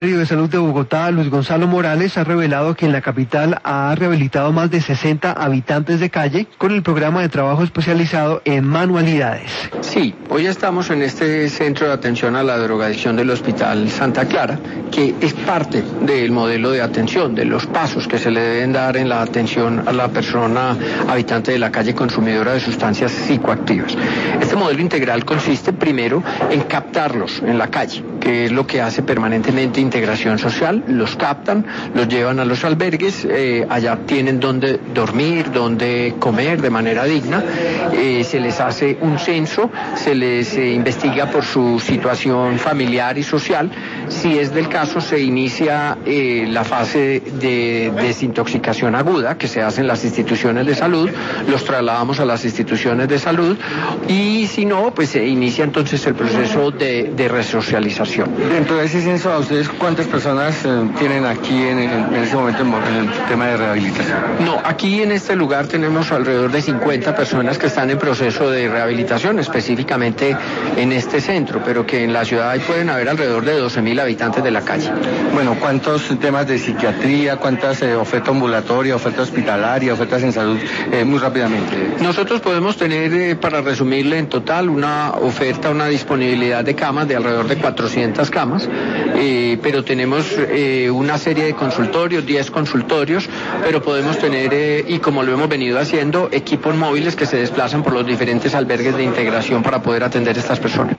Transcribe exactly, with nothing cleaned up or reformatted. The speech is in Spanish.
De Salud de Bogotá, Luis Gonzalo Morales, ha revelado que en la capital ha rehabilitado más de sesenta habitantes de calle con el programa de trabajo especializado en manualidades. Sí, hoy estamos en este centro de atención a la drogadicción del Hospital Santa Clara, que es parte del modelo de atención, de los pasos que se le deben dar en la atención a la persona habitante de la calle consumidora de sustancias psicoactivas. Este modelo integral consiste primero en captarlos en la calle, que es lo que hace permanentemente integración social. Los captan, los llevan a los albergues, eh, allá tienen donde dormir, donde comer de manera digna, eh, se les hace un censo, se les eh, investiga por su situación familiar y social. Si es del caso, se inicia eh, la fase de desintoxicación aguda que se hace en las instituciones de salud, los trasladamos a las instituciones de salud y si no, pues se inicia entonces el proceso de, de resocialización. Dentro de ese censo, ¿a ustedes cuántas personas eh, tienen aquí en, en ese momento en, en el tema de rehabilitación? No, aquí en este lugar tenemos alrededor de cincuenta personas que están en proceso de rehabilitación, específicamente en este centro, pero que en la ciudad pueden haber alrededor de doce mil habitantes de la calle. Bueno, ¿cuántos temas de psiquiatría, cuántas eh, oferta ambulatoria, oferta hospitalaria, ofertas en salud? Eh, muy rápidamente. Nosotros podemos tener, eh, para resumirle en total, una oferta, una disponibilidad de camas de alrededor de cuatrocientas camas, eh, pero tenemos eh, una serie de consultorios, diez consultorios, pero podemos tener, eh, y como lo hemos venido haciendo, equipos móviles que se desplazan por los diferentes albergues de integración para poder atender a estas personas.